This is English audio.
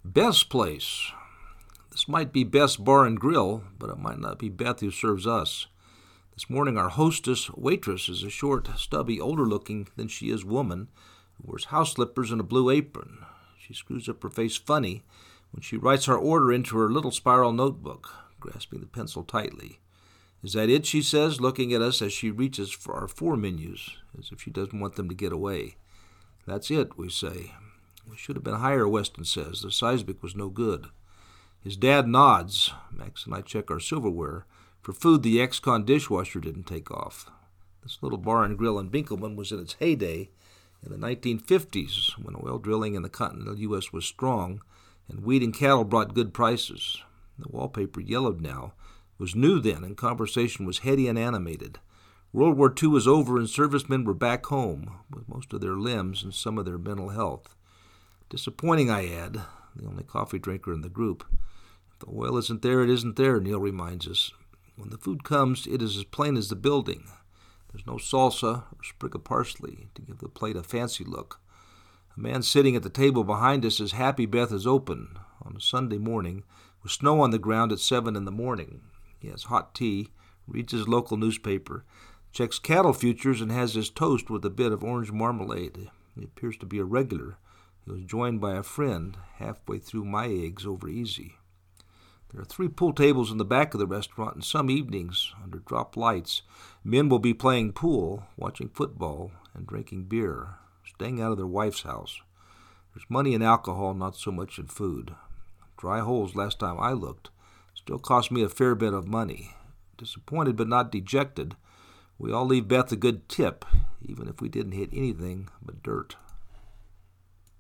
Beth's Place. This might be Beth's Bar and Grill, but it might not be Beth who serves us. This morning our waitress is a short, stubby, older-looking than she is woman who wears house slippers and a blue apron. She screws up her face funny when she writes our order into her little spiral notebook, grasping the pencil tightly. "Is that it?" she says, looking at us as she reaches for our 4 menus, as if she doesn't want them to get away. "That's it," we say. "We should have been higher," Weston says. "The seismic was no good." His dad nods. Max and I check our silverware for food the ex-con dishwasher didn't take off. This little bar and grill in Binkelman was in its heyday in the 1950s, when oil drilling in the continental U.S. was strong and wheat and cattle brought good prices. The wallpaper, yellowed now, was new then, and conversation was heady and animated. World War II was over, and servicemen were back home, with most of their limbs and some of their mental health. Disappointing, I add, the only coffee drinker in the group. If the oil isn't there, it isn't there, Neil reminds us. When the food comes, it is as plain as the building. There's no salsa or sprig of parsley to give the plate a fancy look. A man sitting at the table behind us is happy Beth is open on a Sunday morning, with snow on the ground at 7 a.m. He has hot tea, reads his local newspaper, checks cattle futures, and has his toast with a bit of orange marmalade. He appears to be a regular. He was joined by a friend halfway through my eggs over easy. There are 3 pool tables in the back of the restaurant, and some evenings, under drop lights, men will be playing pool, watching football, and drinking beer, staying out of their wife's house. There's money in alcohol, not so much in food. Dry holes last time I looked still cost me a fair bit of money. Disappointed but not dejected, we all leave Beth a good tip, even if we didn't hit anything but dirt.